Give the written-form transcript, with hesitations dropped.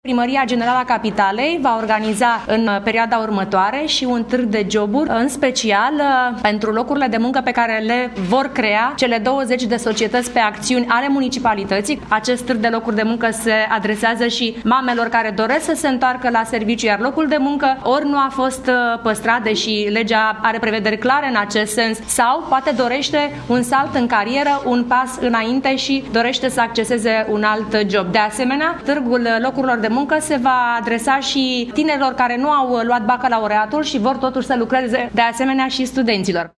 Primăria Generală a Capitalei va organiza în perioada următoare și un târg de joburi, în special pentru locurile de muncă pe care le vor crea cele 20 de societăți pe acțiuni ale municipalității. Acest târg de locuri de muncă se adresează și mamelor care doresc să se întoarcă la serviciu, iar locul de muncă ori nu a fost păstrat, deși legea are prevederi clare în acest sens, sau poate dorește un salt în carieră, un pas înainte și dorește să acceseze un alt job. De asemenea, târgul locurilor de muncă se va adresa și tinerilor care nu au luat bacalaureatul și vor totuși să lucreze, de asemenea și studenților.